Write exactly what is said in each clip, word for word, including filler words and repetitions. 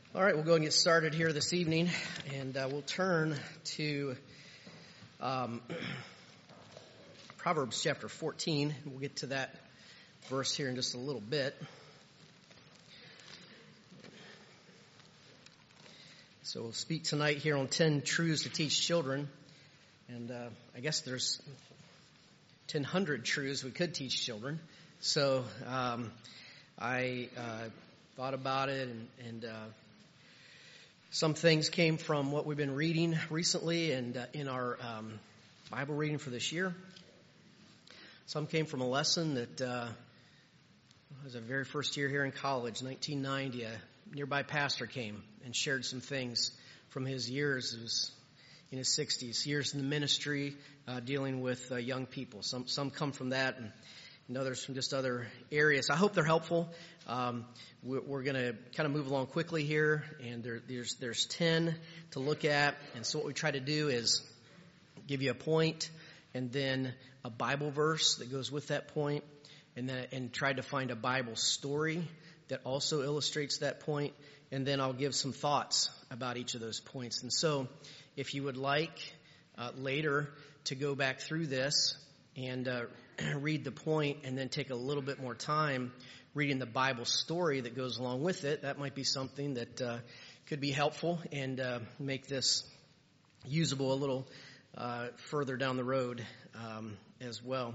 All right, we'll go and get started here this evening, and uh, we'll turn to um, Proverbs chapter fourteen. We'll get to that verse here in just a little bit. So we'll speak tonight here on ten truths to teach children, and uh, I guess there's ten hundred truths we could teach children. So um, I uh, thought about it, and, and uh, some things came from what we've been reading recently and uh, in our um, Bible reading for this year. Some came from a lesson that uh, was our very first year here in college, nineteen ninety. A nearby pastor came and shared some things from his years. It was in his sixties, years in the ministry, uh, dealing with uh, young people. Some some come from that, and, and others from just other areas. I hope they're helpful. Um, we're, we're going to kind of move along quickly here, and there, there's there's ten to look at. And so what we try to do is give you a point, and then a Bible verse that goes with that point, and then and try to find a Bible story that also illustrates that point, and then I'll give some thoughts about each of those points. And so if you would like uh, later to go back through this and uh, read the point and then take a little bit more time reading the Bible story that goes along with it, that might be something that uh, could be helpful and uh, make this usable a little uh, further down the road um, as well.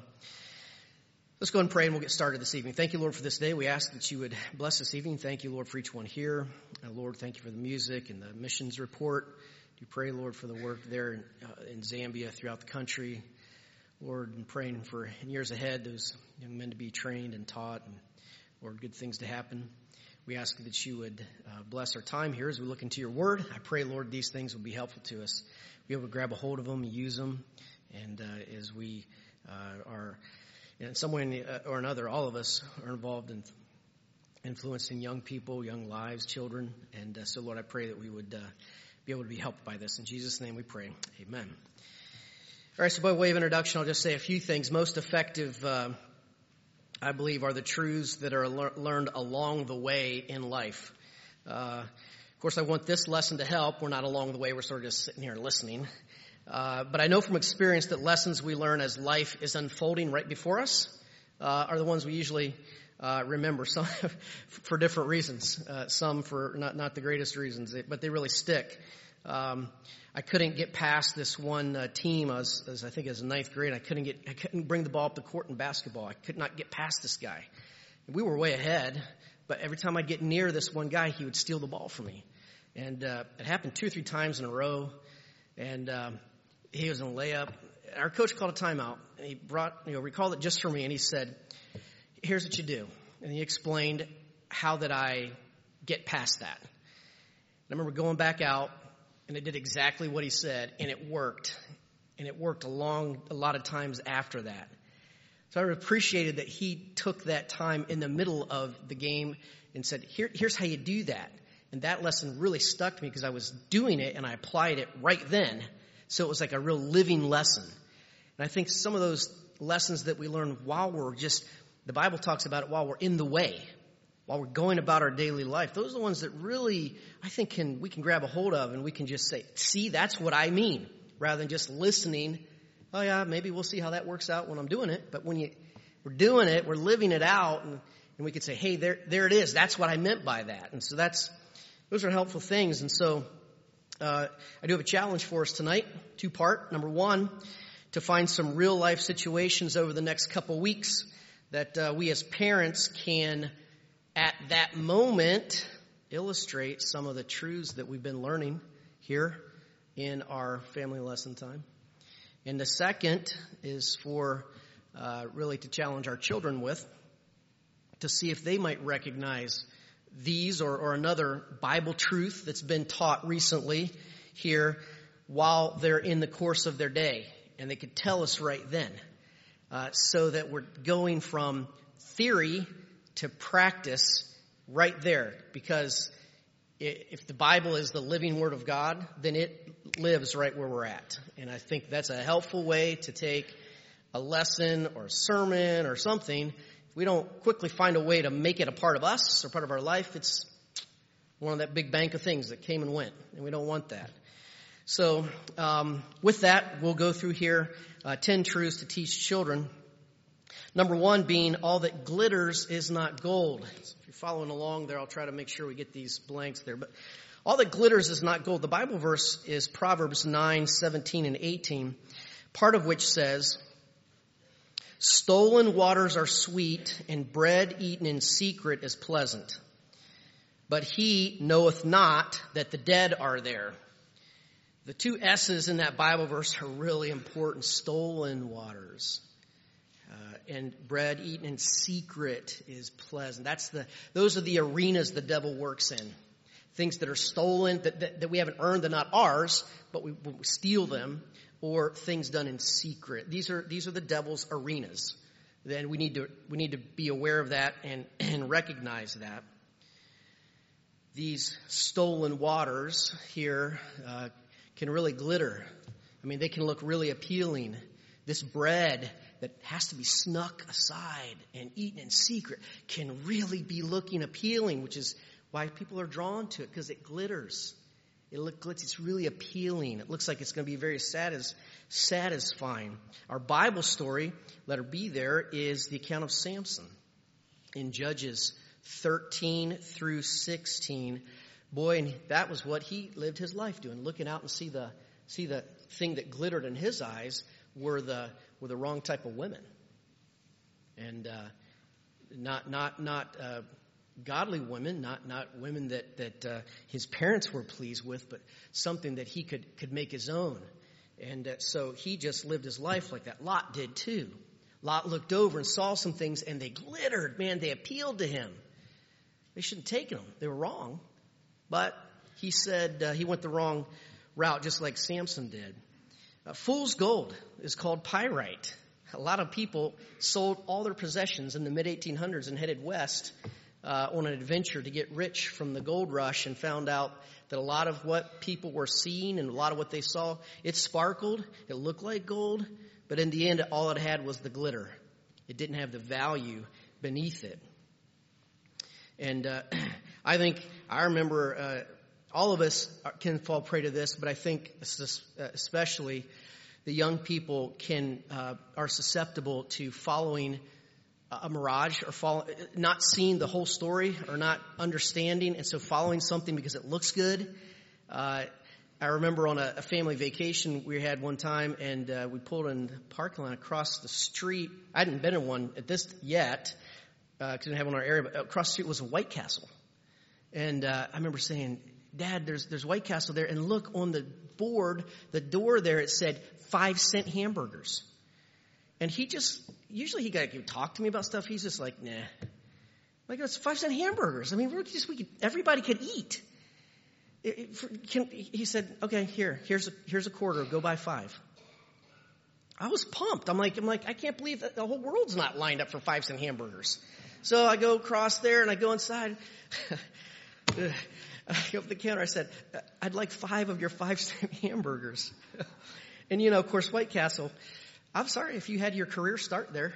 Let's go ahead and pray, and we'll get started this evening. Thank you, Lord, for this day. We ask that you would bless this evening. Thank you, Lord, for each one here. Uh, Lord, thank you for the music and the missions report. Do pray, Lord, for the work there in, uh, in Zambia, throughout the country. Lord, and praying for in years ahead, those young men to be trained and taught, and Lord, good things to happen. We ask that you would uh, bless our time here as we look into your word. I pray, Lord, these things will be helpful to us. Be able to grab a hold of them and use them. And uh, as we uh, are, in some way or another, all of us are involved in influencing young people, young lives, children. And uh, so, Lord, I pray that we would uh, be able to be helped by this. In Jesus' name we pray. Amen. All right, so by way of introduction, I'll just say a few things. Most effective, uh, I believe, are the truths that are le- learned along the way in life. Uh, of course, I want this lesson to help. We're not along the way. We're sort of just sitting here listening. Uh, but I know from experience that lessons we learn as life is unfolding right before us uh, are the ones we usually uh, remember, some for different reasons, uh, some for not, not the greatest reasons, but they really stick. Um, I couldn't get past this one uh, team. I was, as I think, as a ninth grade. I couldn't get, I couldn't bring the ball up the court in basketball. I could not get past this guy. We were way ahead, but every time I'd get near this one guy, he would steal the ball from me, and uh, it happened two or three times in a row. And um, he was in a layup. Our coach called a timeout, and he brought, you know, recalled it just for me, and he said, "Here's what you do," and he explained how that I get past that. And I remember going back out. And it did exactly what he said, and it worked. And it worked a long, a lot of times after that. So I appreciated that he took that time in the middle of the game and said, Here, here's how you do that. And that lesson really stuck to me because I was doing it and I applied it right then. So it was like a real living lesson. And I think some of those lessons that we learn while we're just, the Bible talks about it while we're in the way, while we're going about our daily life, those are the ones that really, I think, can we can grab a hold of and we can just say, see, that's what I mean, rather than just listening. Oh, yeah, maybe we'll see how that works out when I'm doing it. But when you, we're doing it, we're living it out, and, and we could say, hey, there there it is. That's what I meant by that. And so that's those are helpful things. And so uh, I do have a challenge for us tonight, two-part. Number one, to find some real-life situations over the next couple weeks that uh, we as parents can at that moment illustrate some of the truths that we've been learning here in our family lesson time. And the second is for uh, really to challenge our children with, to see if they might recognize these or, or another Bible truth that's been taught recently here while they're in the course of their day. And they could tell us right then, uh, so that we're going from theory to practice right there, because if the Bible is the living Word of God, then it lives right where we're at. And I think that's a helpful way to take a lesson or a sermon or something. If we don't quickly find a way to make it a part of us or part of our life, it's One of that big bank of things that came and went, and we don't want that. So um, with that, we'll go through here uh, ten truths to teach children. Number one being all that glitters is not gold. So if you're following along there, I'll try to make sure we get these blanks there. But all that glitters is not gold. The Bible verse is Proverbs nine, seventeen, and eighteen, part of which says, stolen waters are sweet, and bread eaten in secret is pleasant. But he knoweth not that the dead are there. The two S's in that Bible verse are really important. Stolen waters. Uh, and bread eaten in secret is pleasant. That's the, those are the arenas the devil works in. Things that are stolen, that, that, that we haven't earned, they're not ours, but we, we steal them, or things done in secret. These are, these are the devil's arenas. Then we need to, we need to be aware of that and, and recognize that. These stolen waters here, uh, can really glitter. I mean, they can look really appealing. This bread that has to be snuck aside and eaten in secret can really be looking appealing, which is why people are drawn to it, because it glitters. It looks, it's really appealing. It looks like it's going to be very satis- satisfying. Our Bible story, letter B there, is the account of Samson in Judges thirteen through sixteen. Boy, and that was what he lived his life doing, looking out and see the see the thing that glittered in his eyes were the were the wrong type of women, and uh, not not not uh, godly women, not not women that that uh, his parents were pleased with, but something that he could could make his own, and uh, so he just lived his life like that. Lot did too. Lot looked over and saw some things, and they glittered. Man, they appealed to him. They shouldn't have taken them. They were wrong. But he said uh, he went the wrong route, just like Samson did. Uh, fool's gold is called pyrite. A lot of people sold all their possessions in the mid eighteen hundreds and headed west uh, on an adventure to get rich from the gold rush, and found out that a lot of what people were seeing and a lot of what they saw, it sparkled, it looked like gold, but in the end, all it had was the glitter. It didn't have the value beneath it. And uh, I think, I remember, uh, all of us can fall prey to this, but I think especially the young people can uh, are susceptible to following a mirage, or follow, not seeing the whole story, or not understanding, and so following something because it looks good. Uh, I remember on a, a family vacation we had one time, and uh, we pulled in the parking lot across the street. I hadn't been in one at this yet, because uh, we didn't have one in our area, but across the street was a White Castle. And uh, I remember saying, Dad, there's there's White Castle there, and look on the board, the door there, it said five cent hamburgers. And he just, usually he got to talk to me about stuff. He's just like, nah. Like, it's five cent hamburgers. I mean, we're just, we could, everybody could eat. It, it, for, can, he said, okay, here, here's a, here's a quarter. Go buy five. I was pumped. I'm like, I'm like, I can't believe that the whole world's not lined up for five cent hamburgers. So I go across there and I go inside. I go up to the counter. I said, I'd like five of your five cent hamburgers. And you know, of course, White Castle, I'm sorry if you had your career start there.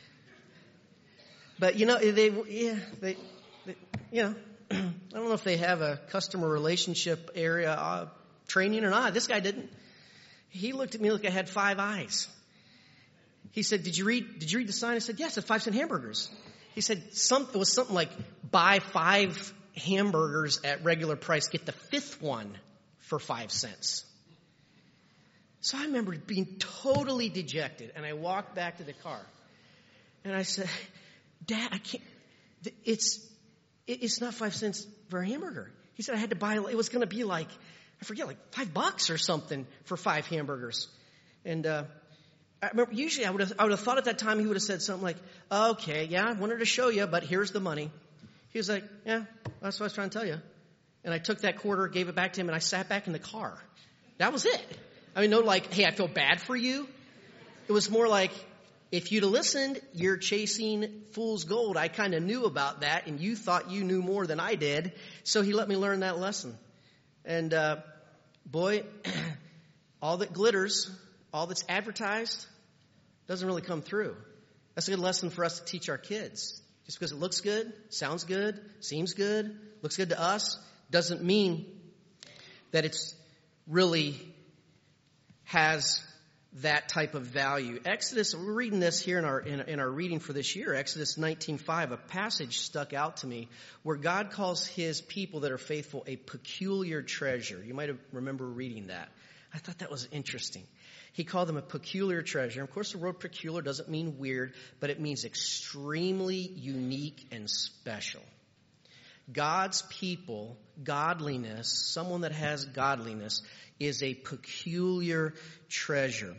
But you know, they, yeah, they, they you know, I don't know if they have a customer relationship area uh, training or not. This guy didn't. He looked at me like I had five eyes. He said, did you read, did you read the sign? I said, yes, it's five cent hamburgers. He said, some, it was something like, buy five hamburgers at regular price, get the fifth one for five cents. So I remember being totally dejected, and I walked back to the car, and I said, Dad, I can't, it's, it's not five cents for a hamburger. He said I had to buy, it was going to be like, I forget, like five bucks or something for five hamburgers. And, uh, I remember, usually I would have, I would have thought at that time he would have said something like, okay, yeah, I wanted to show you, but here's the money. He was like, yeah, that's what I was trying to tell you. And I took that quarter, gave it back to him, and I sat back in the car. That was it. I mean, no like, hey, I feel bad for you. It was more like, if you'd have listened, you're chasing fool's gold. I kind of knew about that, and you thought you knew more than I did. So he let me learn that lesson. And, uh, boy, all that glitters, all that's advertised, doesn't really come through. That's a good lesson for us to teach our kids. Just because it looks good, sounds good, seems good, looks good to us, doesn't mean that it's really has that type of value. Exodus, we're reading this here in our in, in our reading for this year, Exodus nineteen five, a passage stuck out to me where God calls his people that are faithful a peculiar treasure. You might have remember reading that. I thought that was interesting. He called them a peculiar treasure. And of course, the word peculiar doesn't mean weird, but it means extremely unique and special. God's people, godliness, someone that has godliness, is a peculiar treasure.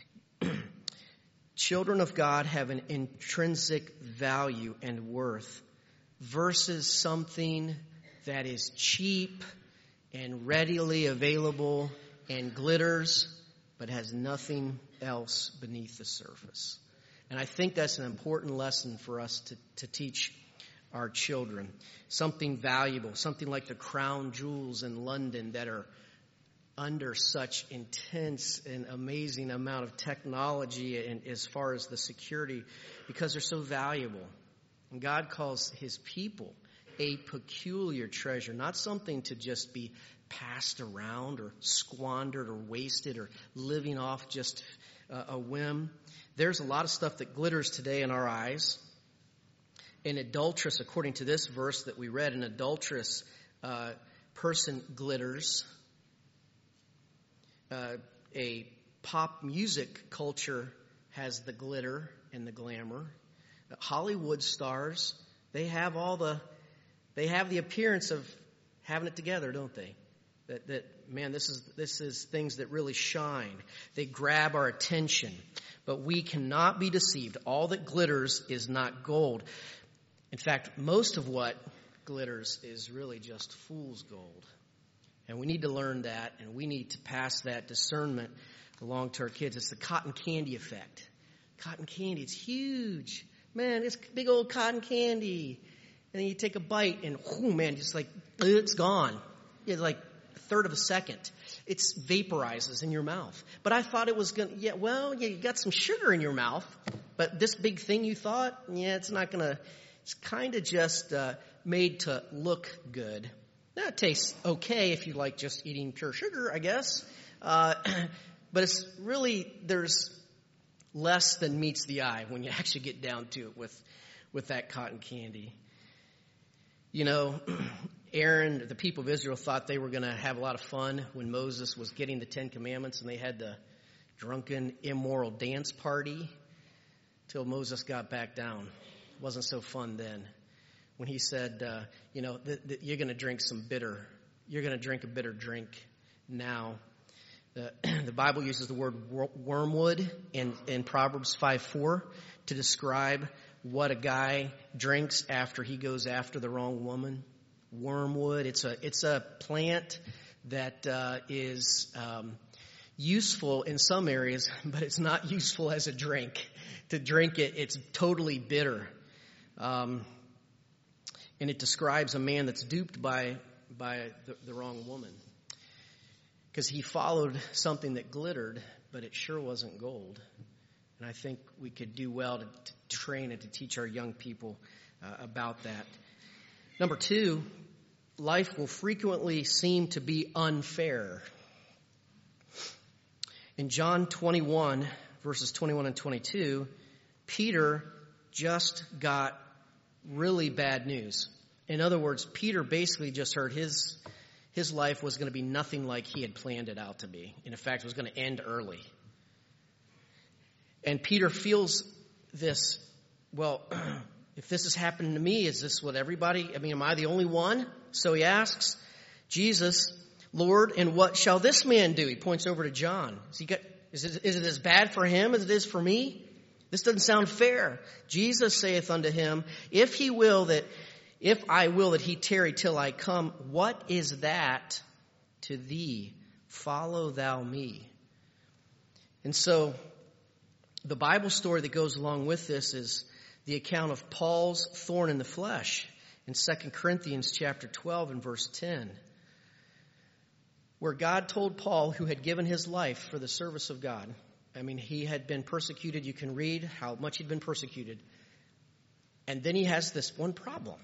Children of God have an intrinsic value and worth versus something that is cheap and readily available and glitters, but has nothing else beneath the surface. And I think that's an important lesson for us to, to teach our children. Something valuable, something like the crown jewels in London that are under such intense and amazing amount of technology and as far as the security, because they're so valuable. And God calls his people a peculiar treasure, not something to just be passed around or squandered or wasted or living off just uh, a whim. There's a lot of stuff that glitters today in our eyes. An adulteress, according to this verse that we read, an adulterous uh, person glitters. Uh, a pop music culture has the glitter and the glamour. Uh, Hollywood stars, they have all the, they have the appearance of having it together, don't they? That, that man, this is this is things that really shine. They grab our attention, but we cannot be deceived. All that glitters is not gold. In fact, most of what glitters is really just fool's gold. And we need to learn that, and we need to pass that discernment along to our kids. It's the cotton candy effect. Cotton candy, it's huge. Man, it's big old cotton candy. And then you take a bite, and oh man, just like, it's gone. It's like a third of a second. It vaporizes in your mouth. But I thought it was going to, yeah, well, yeah, you got some sugar in your mouth. But this big thing you thought, yeah, it's not going to, it's kind of just uh, made to look good. Now, it tastes okay if you like just eating pure sugar, I guess. Uh, but it's really, there's less than meets the eye when you actually get down to it with, with that cotton candy. You know, Aaron, the people of Israel thought they were going to have a lot of fun when Moses was getting the Ten Commandments, and they had the drunken, immoral dance party till Moses got back down. It wasn't so fun then. When he said, uh, you know, th- th- you're going to drink some bitter, you're going to drink a bitter drink now. The, the Bible uses the word wor- wormwood in, in Proverbs five four to describe what a guy drinks after he goes after the wrong woman. Wormwood, it's a it's a plant that uh, is um, useful in some areas, but it's not useful as a drink. To drink it, it's totally bitter. Um And it describes a man that's duped by by the, the wrong woman. Because he followed something that glittered, but it sure wasn't gold. And I think we could do well to, to train and to teach our young people uh, about that. Number two, life will frequently seem to be unfair. In John twenty-one, verses twenty-one and twenty-two, Peter just got really bad news. In other words, Peter basically just heard his his life was going to be nothing like he had planned it out to be. And in fact, it was going to end early. And Peter feels this, well, if this is happening to me, is this what everybody, I mean, am I the only one? So he asks Jesus, Lord, and what shall this man do? He points over to John. Is, he got, is, it, is it as bad for him as it is for me? This doesn't sound fair. Jesus saith unto him, if he will that, if I will that he tarry till I come, what is that to thee? Follow thou me. And so the Bible story that goes along with this is the account of Paul's thorn in the flesh in Second Corinthians chapter twelve and verse ten, where God told Paul, who had given his life for the service of God, I mean, he had been persecuted. You can read how much he'd been persecuted. And then he has this one problem,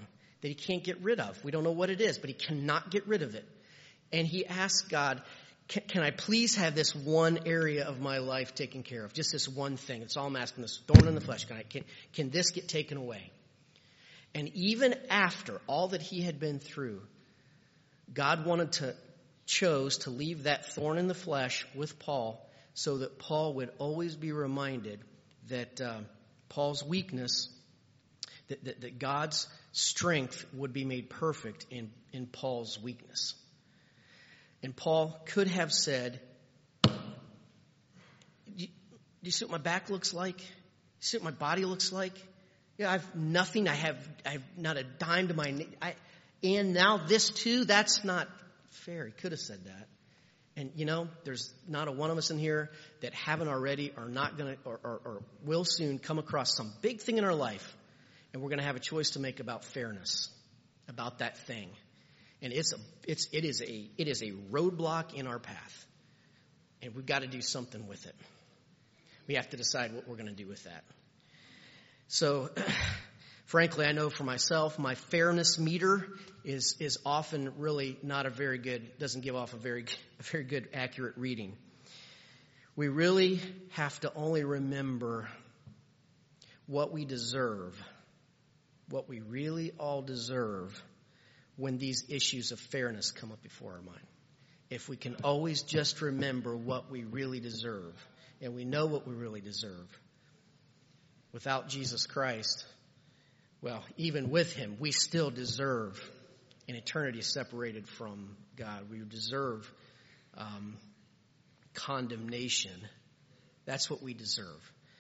that he can't get rid of. We don't know what it is, but he cannot get rid of it. And he asks God, can, can I please have this one area of my life taken care of? Just this one thing. That's all I'm asking, this thorn in the flesh. Can, I, can, can this get taken away? And even after all that he had been through, God wanted to, chose to leave that thorn in the flesh with Paul so that Paul would always be reminded that uh, Paul's weakness, that, that, that God's strength would be made perfect in, in Paul's weakness. And Paul could have said, do you, do you see what my back looks like? Do you see what my body looks like? Yeah, I have nothing. I have I have not a dime to my name. I, and now this too, that's not fair. He could have said that. And, you know, there's not a one of us in here that haven't already or not going to or, or, or will soon come across some big thing in our life. And we're going to have a choice to make about fairness, about that thing. And it's a, it's, it is a, it is a roadblock in our path. And we've got to do something with it. We have to decide what we're going to do with that. So, frankly, I know for myself, my fairness meter is is often really not a very good, doesn't give off a very, a very good, accurate reading. We really have to only remember what we deserve, what we really all deserve when these issues of fairness come up before our mind. If we can always just remember what we really deserve, and we know what we really deserve. Without Jesus Christ, well, even with him, we still deserve an eternity separated from God. We deserve um, condemnation. That's what we deserve.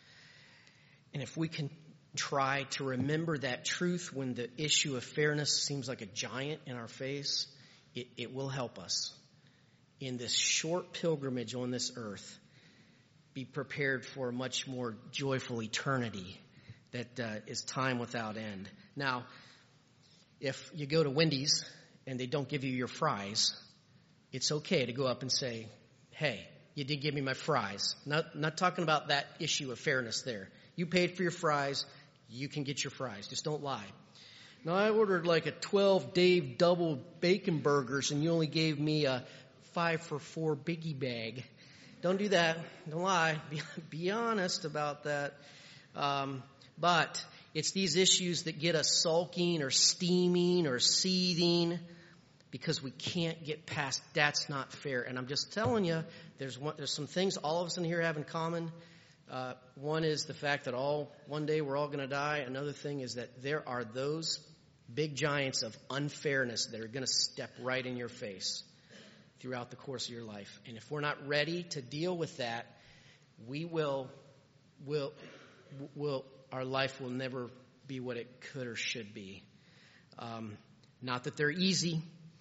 And if we can try to remember that truth when the issue of fairness seems like a giant in our face, it, it will help us in this short pilgrimage on this earth be prepared for a much more joyful eternity that uh, is time without end. Now, if you go to Wendy's and they don't give you your fries, it's okay to go up and say, hey, you did give me my fries. Not, not talking about that issue of fairness there. You paid for your fries. You can get your fries. Just don't lie. Now, I ordered like a twelve Dave double bacon burgers and you only gave me a five for four biggie bag. Don't do that. Don't lie. Be, be honest about that. Um, but it's these issues that get us sulking or steaming or seething because we can't get past that's not fair. And I'm just telling you, there's one, there's some things all of us in here have in common. Uh, one is the fact that all one day we're all going to die. Another thing is that there are those big giants of unfairness that are going to step right in your face throughout the course of your life. And if we're not ready to deal with that, we will, will, will, our life will never be what it could or should be. Um, not that they're easy,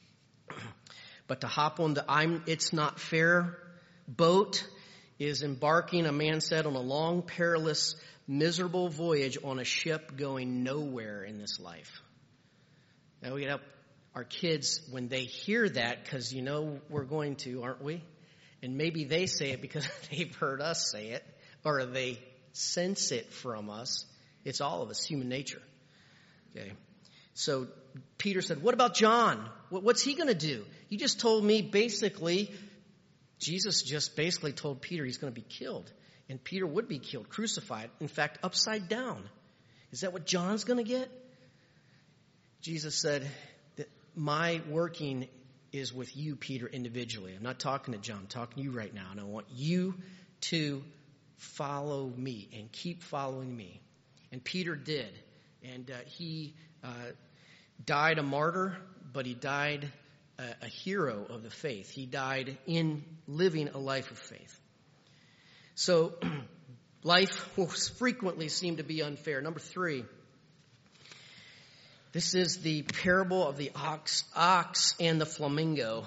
but to hop on the I'm, it's not fair boat is embarking, a man said, on a long, perilous, miserable voyage on a ship going nowhere in this life. Now we get up. Our kids, when they hear that, because you know we're going to, aren't we? And maybe they say it because they've heard us say it, or they sense it from us. It's all of us, human nature. Okay. So Peter said, what about John? What's he going to do? You just told me basically, Jesus just basically told Peter he's going to be killed. And Peter would be killed, crucified, in fact, upside down. Is that what John's going to get? Jesus said, my working is with you, Peter, individually. I'm not talking to John. I'm talking to you right now. And I want you to follow me and keep following me. And Peter did. And uh, he uh, died a martyr, but he died a, a hero of the faith. He died in living a life of faith. So life will frequently seem to be unfair. Number three. This is the parable of the ox, ox and the flamingo.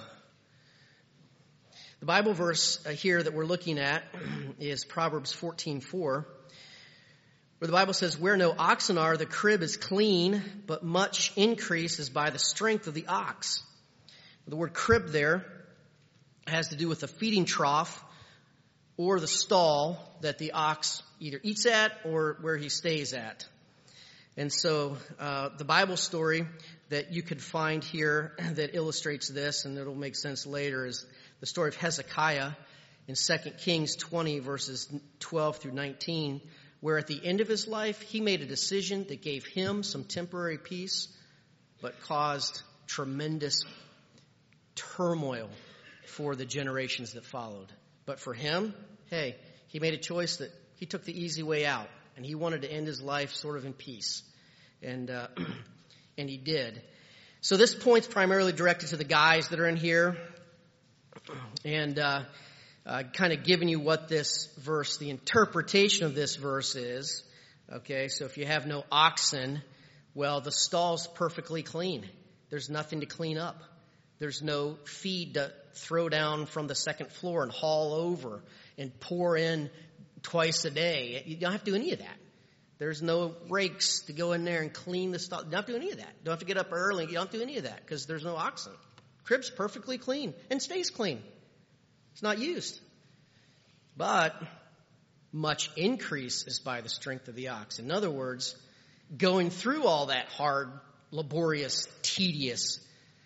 The Bible verse here that we're looking at is Proverbs fourteen four, where the Bible says, where no oxen are, the crib is clean, but much increase is by the strength of the ox. The word crib there has to do with the feeding trough or the stall that the ox either eats at or where he stays at. And so uh, the Bible story that you could find here that illustrates this, and it'll make sense later, is the story of Hezekiah in Second Kings twenty, verses twelve through nineteen, where at the end of his life, he made a decision that gave him some temporary peace, but caused tremendous turmoil for the generations that followed. But for him, hey, he made a choice that he took the easy way out, and he wanted to end his life sort of in peace. And uh, and he did. So this point's primarily directed to the guys that are in here, and uh, uh, kind of giving you what this verse, the interpretation of this verse is. Okay, so if you have no oxen, well, the stall's perfectly clean. There's nothing to clean up. There's no feed to throw down from the second floor and haul over and pour in twice a day. You don't have to do any of that. There's no rakes to go in there and clean the stall. You don't have to do any of that. You don't have to get up early. You don't have to do any of that because there's no oxen. Crib's perfectly clean and stays clean. It's not used. But much increase is by the strength of the ox. In other words, going through all that hard, laborious, tedious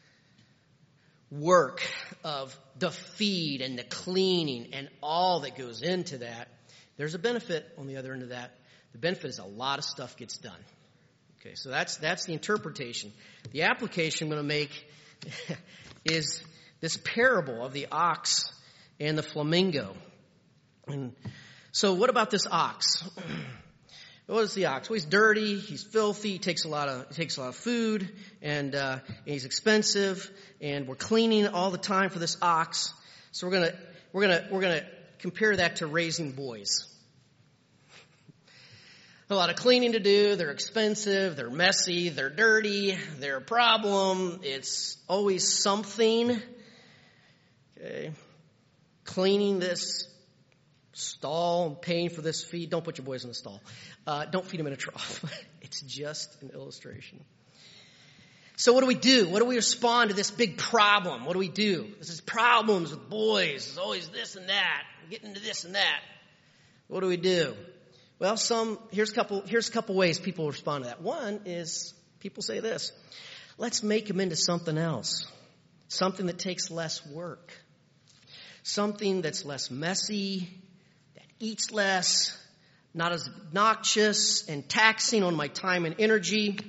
work of the feed and the cleaning and all that goes into that, there's a benefit on the other end of that. The benefit is a lot of stuff gets done. Okay, so that's that's the interpretation. The application I'm going to make is this parable of the ox and the flamingo. And so what about this ox? What is the ox? Well, he's dirty, he's filthy, he takes a lot of he takes a lot of food, and, uh, and he's expensive, and we're cleaning all the time for this ox. So we're gonna we're gonna we're gonna compare that to raising boys. A lot of cleaning to do, they're expensive, they're messy, they're dirty, they're a problem, it's always something. Okay. Cleaning this stall, paying for this feed. Don't put your boys in the stall. Uh, don't feed them in a trough. It's just an illustration. So what do we do? What do we respond to this big problem? What do we do? This is problems with boys. There's always this and that. Getting into this and that. What do we do? Well, some here's a couple here's a couple ways people respond to that. One is people say this: let's make them into something else, something that takes less work, something that's less messy, that eats less, not as obnoxious and taxing on my time and energy.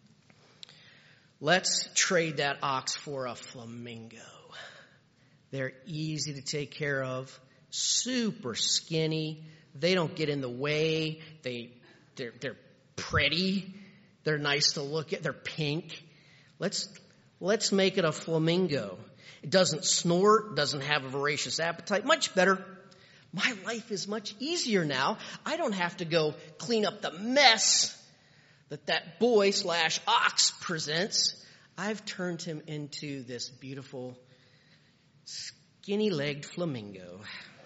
Let's trade that ox for a flamingo. They're easy to take care of, super skinny. They don't get in the way. They, they're, they're pretty. They're nice to look at. They're pink. Let's, let's make it a flamingo. It doesn't snort, doesn't have a voracious appetite. Much better. My life is much easier now. I don't have to go clean up the mess that that boy slash ox presents. I've turned him into this beautiful, skinny-legged flamingo.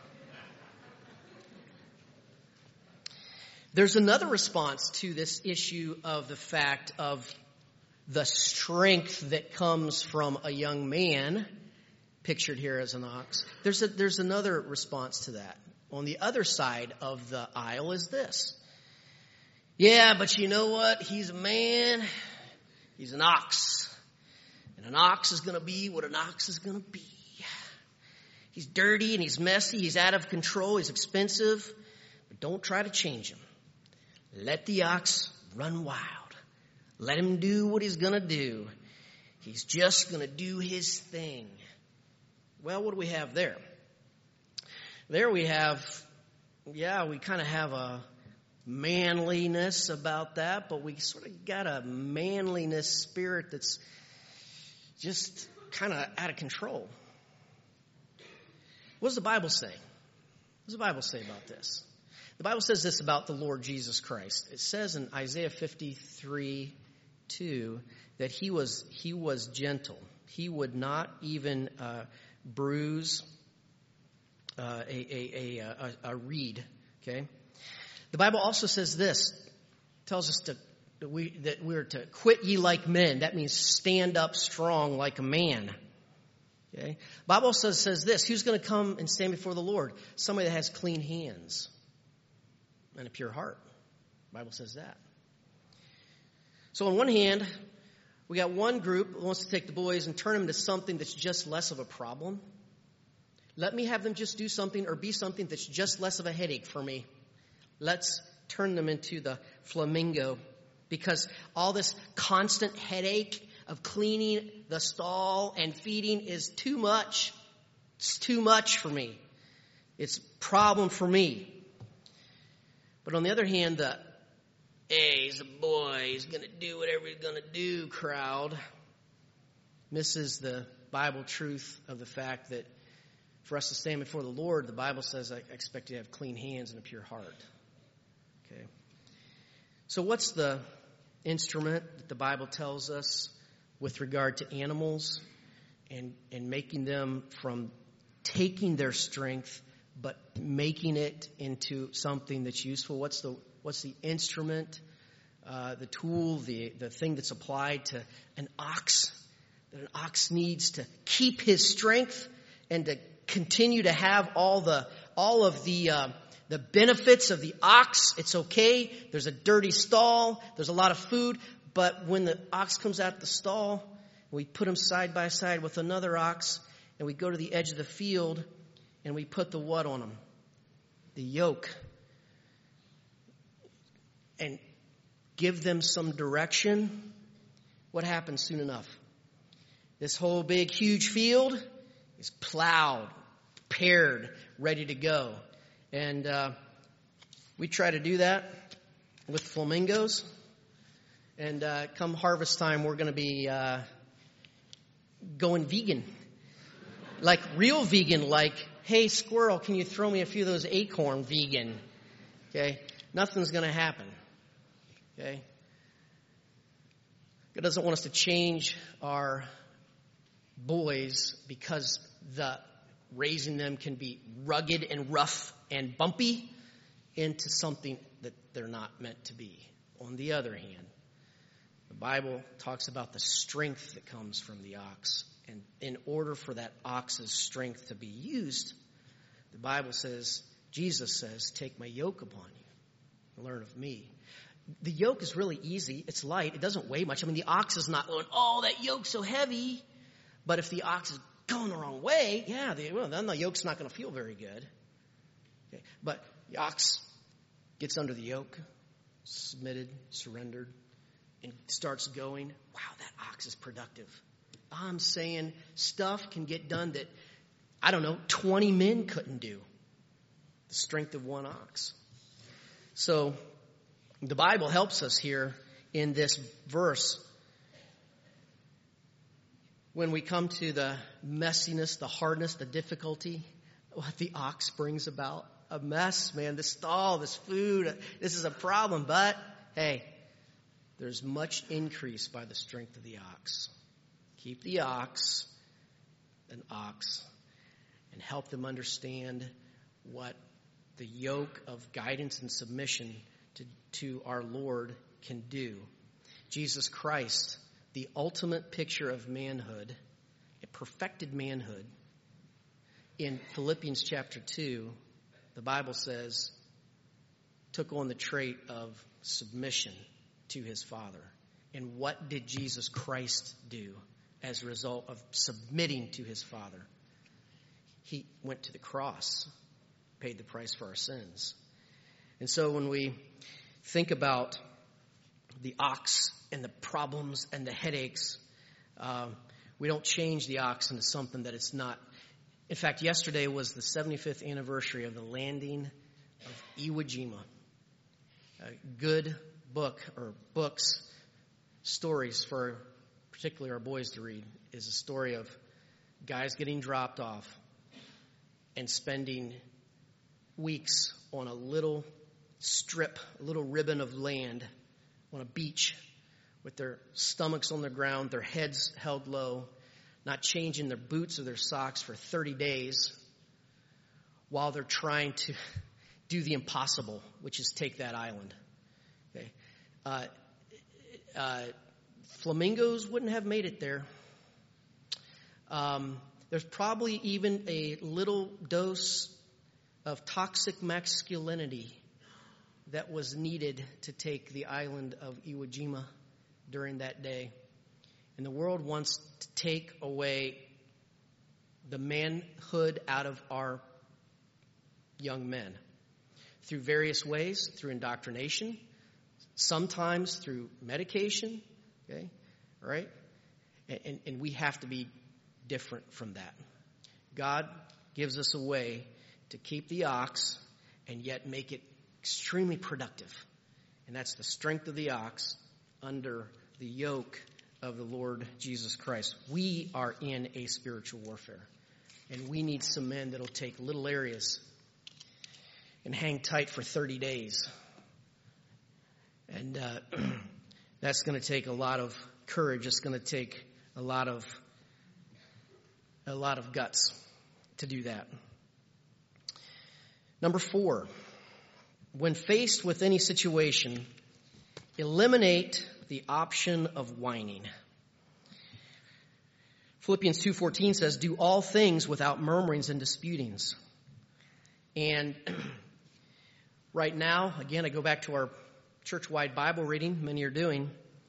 There's another response to this issue of the fact of the strength that comes from a young man, pictured here as an ox. There's a, there's another response to that. On the other side of the aisle is this. Yeah, but you know what? He's a man. He's an ox. And an ox is going to be what an ox is going to be. He's dirty and he's messy. He's out of control. He's expensive. But don't try to change him. Let the ox run wild. Let him do what he's going to do. He's just going to do his thing. Well, what do we have there? There we have, yeah, we kind of have a manliness about that, but we sort of got a manliness spirit that's just kind of out of control. What does the Bible say? What does the Bible say about this? The Bible says this about the Lord Jesus Christ. It says in Isaiah fifty-three two that he was he was gentle. He would not even uh, bruise uh, a, a, a, a, a reed. Okay. The Bible also says this. It tells us to that we that we're to quit ye like men. That means stand up strong like a man. Okay. The Bible also says this. Who's going to come and stand before the Lord? Somebody that has clean hands and a pure heart. The Bible says that. So on one hand, we got one group that wants to take the boys and turn them into something that's just less of a problem. Let me have them just do something or be something that's just less of a headache for me. Let's turn them into the flamingo, because all this constant headache of cleaning the stall and feeding is too much. It's too much for me. It's a problem for me. But on the other hand, the, hey, he's a boy, he's going to do whatever he's going to do crowd misses the Bible truth of the fact that for us to stand before the Lord, the Bible says, I expect you to have clean hands and a pure heart. Okay. So what's the instrument that the Bible tells us with regard to animals and, and making them from taking their strength but making it into something that's useful? What's the what's the instrument, uh, the tool, the, the thing that's applied to an ox, that an ox needs to keep his strength and to continue to have all the all of the uh, the benefits of the ox? It's okay. There's a dirty stall. There's a lot of food. But when the ox comes out the stall, we put him side by side with another ox, and we go to the edge of the field, and we put the what on him? The yoke. And give them some direction. What happens soon enough? This whole big, huge field is plowed, prepared, ready to go. And uh, we try to do that with flamingos. And uh, come harvest time, we're going to be uh, going vegan. Like real vegan, like, hey, squirrel, can you throw me a few of those acorn vegan? Okay? Nothing's going to happen. Okay? God doesn't want us to change our boys because the raising them can be rugged and rough and bumpy into something that they're not meant to be. On the other hand, the Bible talks about the strength that comes from the ox. And in order for that ox's strength to be used, the Bible says, Jesus says, take my yoke upon you and learn of me. The yoke is really easy. It's light. It doesn't weigh much. I mean, the ox is not going, oh, that yoke's so heavy. But if the ox is going the wrong way, yeah, the, well, then the yoke's not going to feel very good. Okay. But the ox gets under the yoke, submitted, surrendered, and starts going. Wow, that ox is productive. I'm saying stuff can get done that, I don't know, twenty men couldn't do. The strength of one ox. So the Bible helps us here in this verse. When we come to the messiness, the hardness, the difficulty, what the ox brings about. A mess, man. This stall, this food, this is a problem. But, hey, there's much increase by the strength of the ox. Keep the ox an ox and help them understand what the yoke of guidance and submission to, to our Lord can do. Jesus Christ, the ultimate picture of manhood, a perfected manhood. In Philippians chapter two, the Bible says, took on the trait of submission to his Father. And what did Jesus Christ do as a result of submitting to his Father? He went to the cross, paid the price for our sins. And so when we think about the ox and the problems and the headaches, um, we don't change the ox into something that it's not. In fact, yesterday was the seventy-fifth anniversary of the landing of Iwo Jima. A good book or books, stories for particularly our boys to read, is a story of guys getting dropped off and spending weeks on a little strip, a little ribbon of land on a beach with their stomachs on the ground, their heads held low, not changing their boots or their socks for thirty days while they're trying to do the impossible, which is take that island. Okay. Uh, uh, flamingos wouldn't have made it there. Um, there's probably even a little dose of toxic masculinity that was needed to take the island of Iwo Jima during that day. And the world wants to take away the manhood out of our young men through various ways, through indoctrination, sometimes through medication, okay, all right? And, and, and we have to be different from that. God gives us a way to keep the ox and yet make it extremely productive. And that's the strength of the ox under the yoke of the Lord Jesus Christ. We are in a spiritual warfare. And we need some men that'll take little areas and hang tight for thirty days. And uh, that's going to take a lot of courage. It's going to take a lot of a lot of guts to do that. Number four, when faced with any situation, eliminate the option of whining. Philippians two fourteen says, do all things without murmurings and disputings. And right now, again, I go back to our church-wide Bible reading many are doing.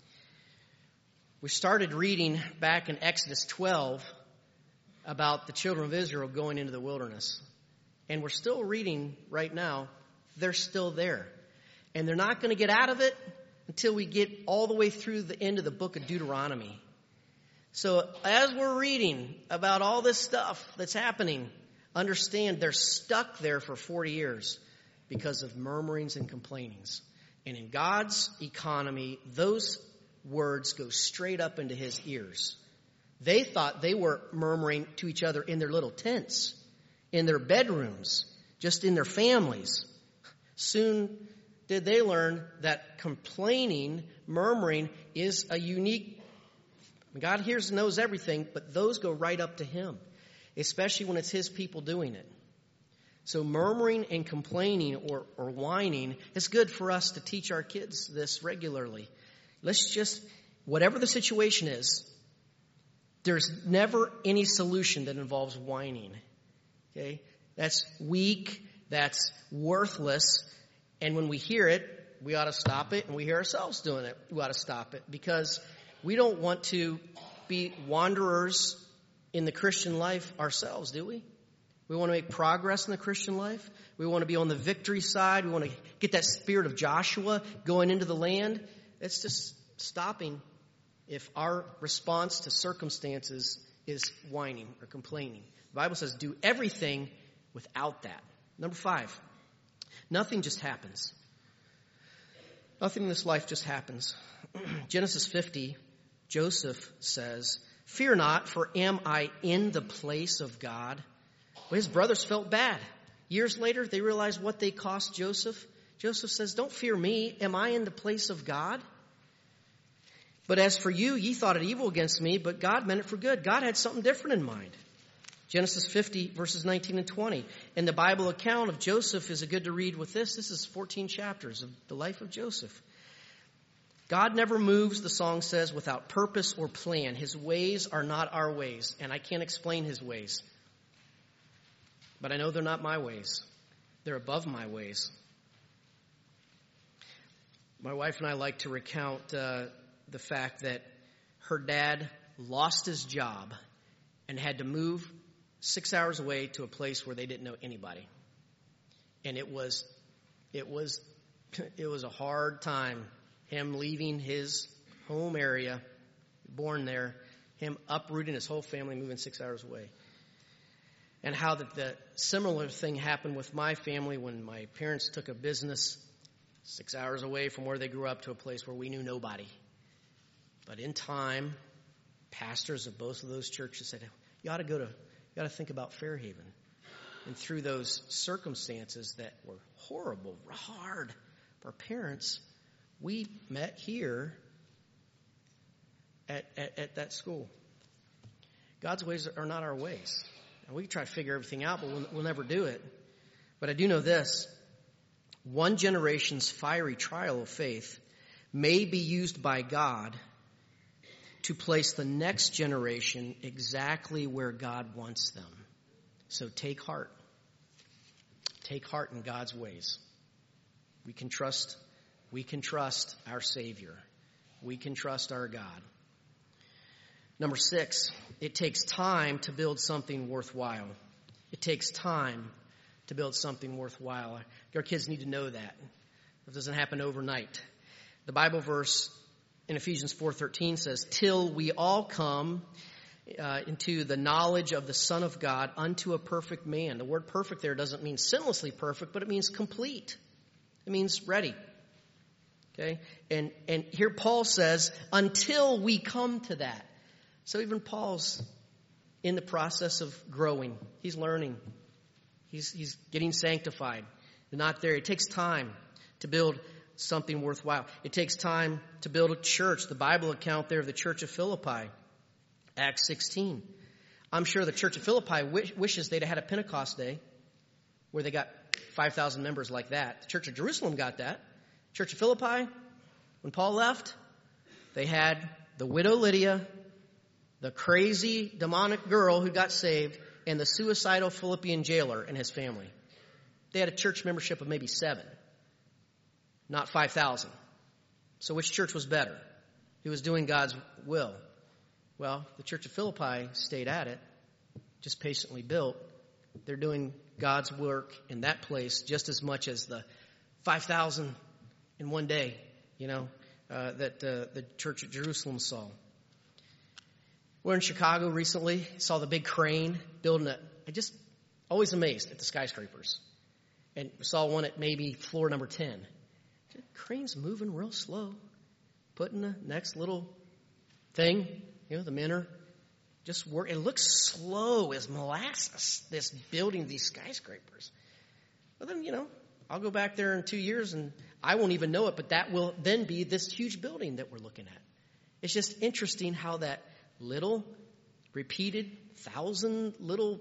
We started reading back in Exodus twelve about the children of Israel going into the wilderness. And we're still reading right now. They're still there. And they're not going to get out of it until we get all the way through the end of the book of Deuteronomy. So as we're reading about all this stuff that's happening, understand they're stuck there for forty years because of murmurings and complainings. And in God's economy, those words go straight up into his ears. They thought they were murmuring to each other in their little tents, in their bedrooms, just in their families. Soon did they learn that complaining, murmuring is a unique, God hears and knows everything, but those go right up to him, especially when it's his people doing it. So murmuring and complaining or, or whining, it's good for us to teach our kids this regularly. Let's just, whatever the situation is, there's never any solution that involves whining. Okay? That's weak. That's worthless. And when we hear it, we ought to stop it. And we hear ourselves doing it, we ought to stop it. Because we don't want to be wanderers in the Christian life ourselves, do we? We want to make progress in the Christian life. We want to be on the victory side. We want to get that spirit of Joshua going into the land. It's just stopping if our response to circumstances is whining or complaining. The Bible says do everything without that. Number five, nothing just happens. Nothing in this life just happens. Genesis fifty, Joseph says, fear not, for am I in the place of God? Well, his brothers felt bad. Years later, they realized what they cost Joseph. Joseph says, don't fear me. Am I in the place of God? But as for you, ye thought it evil against me, but God meant it for good. God had something different in mind. Genesis fifty, verses nineteen and twenty. And the Bible account of Joseph is a good to read with this. This is fourteen chapters of the life of Joseph. God never moves, the song says, without purpose or plan. His ways are not our ways, and I can't explain his ways. But I know they're not my ways. They're above my ways. My wife and I like to recount uh, the fact that her dad lost his job and had to move six hours away to a place where they didn't know anybody. And it was, it was, it was a hard time. Him leaving his home area, born there, him uprooting his whole family, moving six hours away. And how that the similar thing happened with my family when my parents took a business six hours away from where they grew up to a place where we knew nobody. But in time, pastors of both of those churches said, you ought to go to, you ought to think about Fairhaven. And through those circumstances that were horrible, hard for our parents, we met here at, at, at that school. God's ways are not our ways. And we can try to figure everything out, but we'll, we'll never do it. But I do know this. One generation's fiery trial of faith may be used by God to place the next generation exactly where God wants them. So take heart. Take heart in God's ways. We can trust, we can trust our Savior. we can trust our God. Number six, it takes time to build something worthwhile. It takes time to build something worthwhile. Our kids need to know that. It doesn't happen overnight. The Bible verse in Ephesians four thirteen says, till we all come uh, into the knowledge of the Son of God unto a perfect man. The word perfect there doesn't mean sinlessly perfect, but it means complete. It means ready. Okay? And, and here Paul says, until we come to that. So even Paul's in the process of growing. He's learning. He's, he's getting sanctified. They're not there. It takes time to build something worthwhile. It takes time to build a church. The Bible account there of the church of Philippi, Acts sixteen. I'm sure the church of Philippi wish, wishes they'd have had a Pentecost day where they got five thousand members like that. The church of Jerusalem got that. Church of Philippi, when Paul left, they had the widow Lydia, the crazy demonic girl who got saved, and the suicidal Philippian jailer and his family. They had a church membership of maybe seven, not five thousand. So which church was better? Who was doing God's will? Well, the church of Philippi stayed at it, just patiently built. They're doing God's work in that place just as much as the five thousand in one day, you know, uh, that uh, the church at Jerusalem saw. We're in Chicago recently, saw the big crane building a, I just always amazed at the skyscrapers. And saw one at maybe floor number ten. The crane's moving real slow, putting the next little thing, you know, the men are just work. It looks slow as molasses, this building these skyscrapers. Well, then, you know, I'll go back there in two years and I won't even know it, but that will then be this huge building that we're looking at. It's just interesting how that little, repeated, thousand little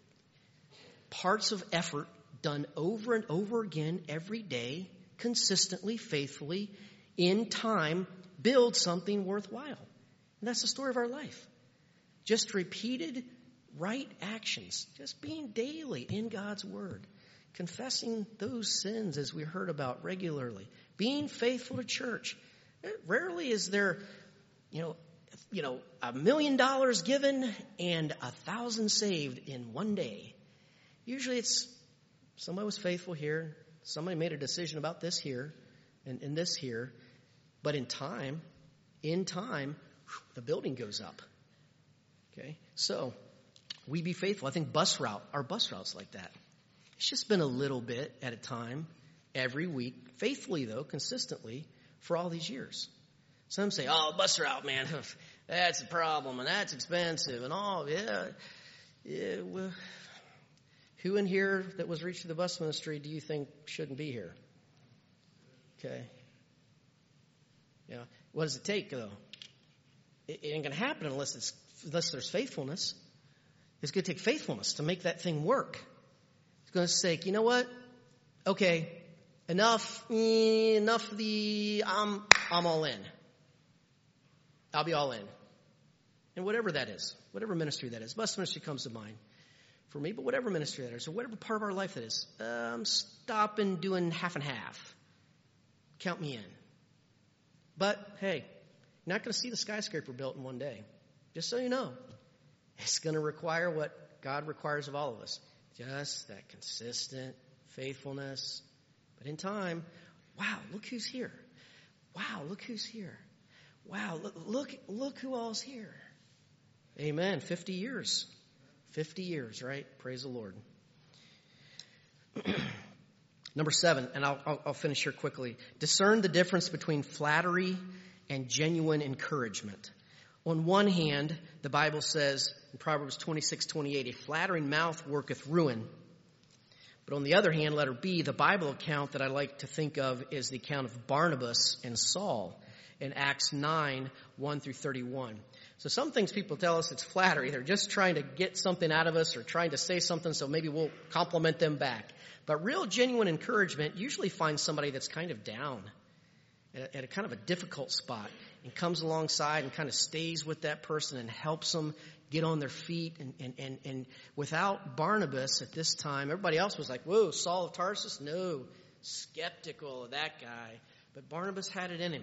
parts of effort done over and over again every day, consistently, faithfully, in time, build something worthwhile. And that's the story of our life. Just repeated right actions, just being daily in God's Word, confessing those sins as we heard about regularly, being faithful to church. Rarely is there, you know, you know, a million dollars given and a thousand saved in one day. Usually it's somebody was faithful here, somebody made a decision about this here and, and this here, but in time, in time, the building goes up. Okay, so we be faithful. I think bus route, our bus route's like that. It's just been a little bit at a time, every week, faithfully though, consistently, for all these years. Some say, oh, bus route, man, that's a problem, and that's expensive, and all, yeah. yeah well, who in here that was reached through the bus ministry do you think shouldn't be here? Okay. Yeah. What does it take, though? It, it ain't going to happen unless it's unless there's faithfulness. It's going to take faithfulness to make that thing work. It's going to say, you know what? Okay, enough, enough of the, I'm, I'm all in. I'll be all in. And whatever that is, whatever ministry that is. Bus ministry comes to mind for me, but whatever ministry that is, or whatever part of our life that is, um, stop and doing half and half. Count me in. But, hey, you're not going to see the skyscraper built in one day. Just so you know, it's going to require what God requires of all of us. Just that consistent faithfulness. But in time, wow, look who's here. Wow, look who's here. Wow, look, look, look who all's here. Amen. Fifty years. Fifty years, right? Praise the Lord. Number seven, and I'll, I'll, I'll finish here quickly. Discern the difference between flattery and genuine encouragement. On one hand, the Bible says in Proverbs twenty-six twenty-eight, a flattering mouth worketh ruin. But on the other hand, letter B, the Bible account that I like to think of is the account of Barnabas and Saul in Acts nine, one through thirty-one. So some things people tell us it's flattery. They're just trying to get something out of us or trying to say something so maybe we'll compliment them back. But real genuine encouragement usually finds somebody that's kind of down at a, at a kind of a difficult spot and comes alongside and kind of stays with that person and helps them get on their feet. And, and, and, and without Barnabas at this time, everybody else was like, whoa, Saul of Tarsus? No, skeptical of that guy. But Barnabas had it in him.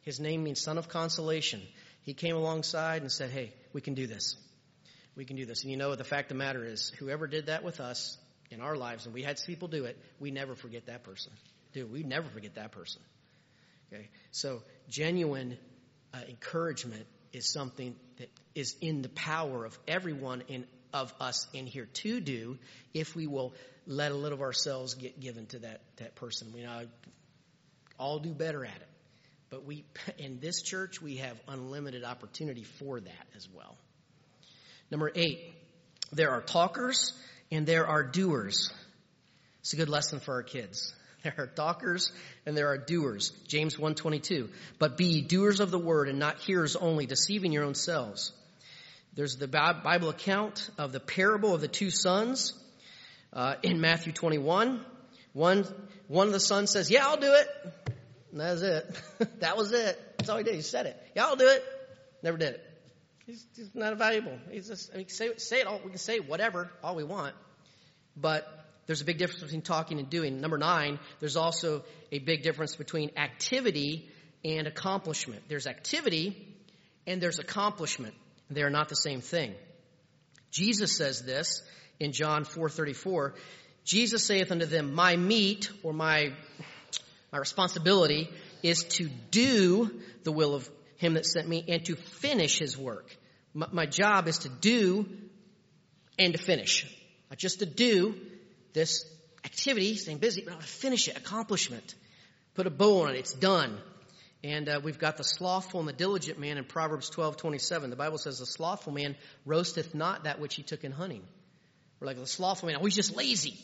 His name means son of consolation. He came alongside and said, hey, we can do this. We can do this. And you know, the fact of the matter is, whoever did that with us in our lives, and we had people do it, we never forget that person. Dude, we never forget that person. Okay? So genuine uh, encouragement is something that is in the power of everyone in of us in here to do if we will let a little of ourselves get given to that, that person. We know, all do better at it. But we, in this church, we have unlimited opportunity for that as well. Number eight, there are talkers and there are doers. It's a good lesson for our kids. There are talkers and there are doers. James one twenty-two. But be ye doers of the word and not hearers only, deceiving your own selves. There's the Bible account of the parable of the two sons uh, in Matthew twenty-one. One, one of the sons says, yeah, I'll do it. And that's it. That was it. That's all he did. He said it. Yeah, I'll do it. Never did it. He's, he's not valuable. He's just, I mean, say, say it all. We can say whatever, all we want. But there's a big difference between talking and doing. Number nine, there's also a big difference between activity and accomplishment. There's activity and there's accomplishment. They are not the same thing. Jesus says this in John four thirty-four. Jesus saith unto them, my meat or my, my responsibility is to do the will of him that sent me and to finish his work. My, my job is to do and to finish. Not just to do this activity, staying busy, but to finish it, accomplishment. Put a bow on it. It's done. And uh, we've got the slothful and the diligent man in Proverbs twelve twenty-seven. The Bible says the slothful man roasteth not that which he took in hunting. We're like, the slothful man, oh, he's just lazy.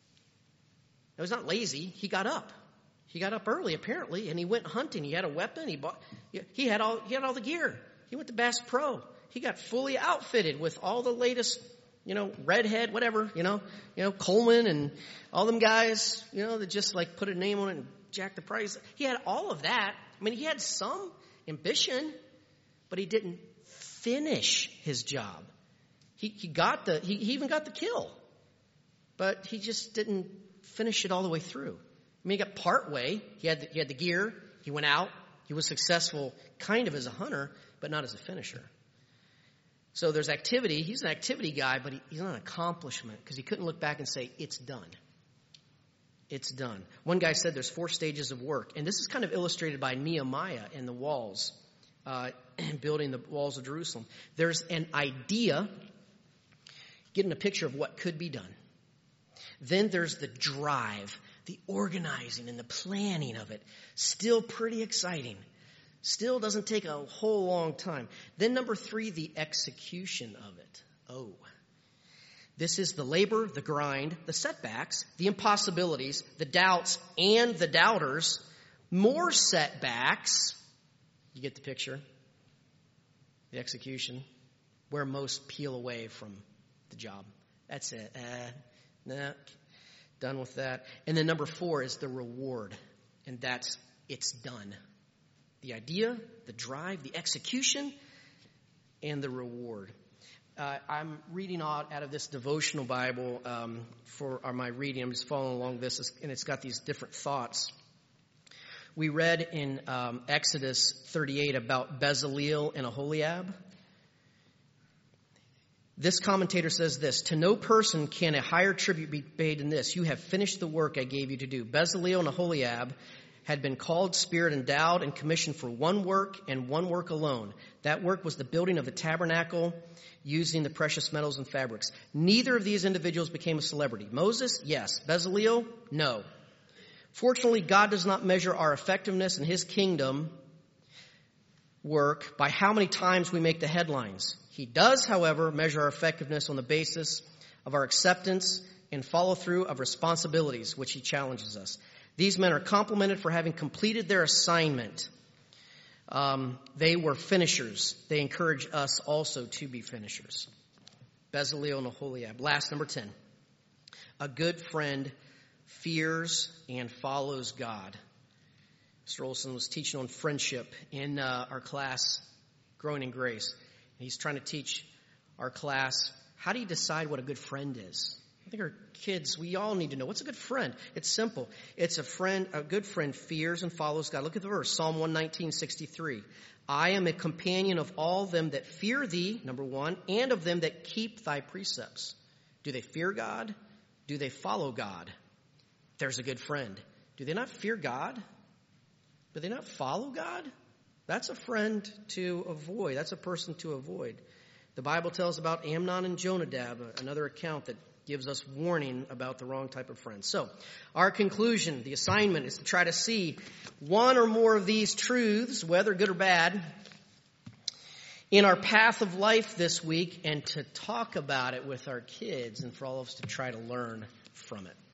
No, he's not lazy. He got up. He got up early, apparently, and he went hunting. He had a weapon. He bought. He had all. He had all the gear. He went to Bass Pro. He got fully outfitted with all the latest, you know, Redhead, whatever, you know, you know, Coleman and all them guys, you know, that just like put a name on it and jack the price. He had all of that. I mean, he had some ambition, but he didn't finish his job. He he got the he, he even got the kill, but he just didn't finish it all the way through. I mean, he got part way. He had the, he had the gear. He went out. He was successful, kind of as a hunter, but not as a finisher. So there's activity. He's an activity guy, but he, he's not an accomplishment because he couldn't look back and say it's done. It's done. One guy said there's four stages of work. And this is kind of illustrated by Nehemiah and the walls, uh, building the walls of Jerusalem. There's an idea, getting a picture of what could be done. Then there's the drive, the organizing and the planning of it. Still pretty exciting. Still doesn't take a whole long time. Then number three, the execution of it. Oh. This is the labor, the grind, the setbacks, the impossibilities, the doubts, and the doubters. More setbacks. You get the picture. The execution. Where most peel away from the job. That's it. Uh, nah, done with that. And then number four is the reward. And that's, it's done. The idea, the drive, the execution, and the reward. Uh, I'm reading out, out of this devotional Bible um, for our, my reading. I'm just following along this, and it's got these different thoughts. We read in um, Exodus thirty-eight about Bezaleel and Aholiab. This commentator says this, to no person can a higher tribute be paid than this. You have finished the work I gave you to do. Bezaleel and Aholiab had been called, spirit, endowed, and commissioned for one work and one work alone. That work was the building of the tabernacle using the precious metals and fabrics. Neither of these individuals became a celebrity. Moses, yes. Bezaleel, no. Fortunately, God does not measure our effectiveness in his kingdom work by how many times we make the headlines. He does, however, measure our effectiveness on the basis of our acceptance and follow through of responsibilities, which he challenges us. These men are complimented for having completed their assignment. Um, they were finishers. They encourage us also to be finishers. Bezaleel and Aholiab. Last, number ten. A good friend fears and follows God. Mister Olson was teaching on friendship in uh, our class, Growing in Grace. And he's trying to teach our class, how do you decide what a good friend is? I think our kids, we all need to know, what's a good friend? It's simple. It's a friend, a good friend fears and follows God. Look at the verse, Psalm one nineteen, sixty-three. I am a companion of all them that fear thee, number one, and of them that keep thy precepts. Do they fear God? Do they follow God? There's a good friend. Do they not fear God? Do they not follow God? That's a friend to avoid. That's a person to avoid. The Bible tells about Amnon and Jonadab, another account that gives us warning about the wrong type of friends. So, our conclusion, the assignment, is to try to see one or more of these truths, whether good or bad, in our path of life this week, and to talk about it with our kids and for all of us to try to learn from it.